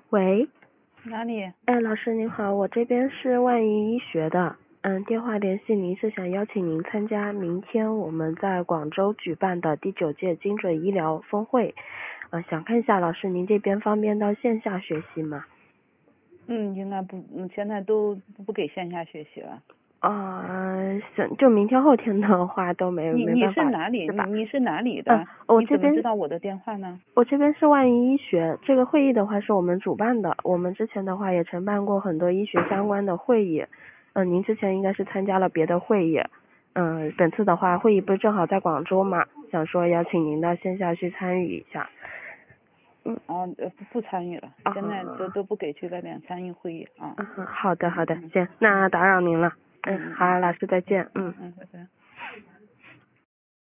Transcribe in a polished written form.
喂， 哪里？ 哎，老师您好，我这边是万一医学的，电话联系您是想邀请您参加明天我们在广州举办的第9届精准医疗峰会，想看一下老师您这边方便到线下学习吗？ 应该不，现在都不给线下学习了。 就明天后天的话都没你办法， 是哪里？ 是吧？ 你是哪里的？你怎么我这边知道我的电话呢？ 我这边是万一医学，这个会议的话是我们主办的，我们之前的话也承办过很多医学相关的会议。您之前应该是参加了别的会议。本次的话会议不是正好在广州嘛，想说邀请您到线下去参与一下。 不参与了，现在都不给去外面参与会议啊。 好的，行，那打扰您了。好，老师再见。 拜拜。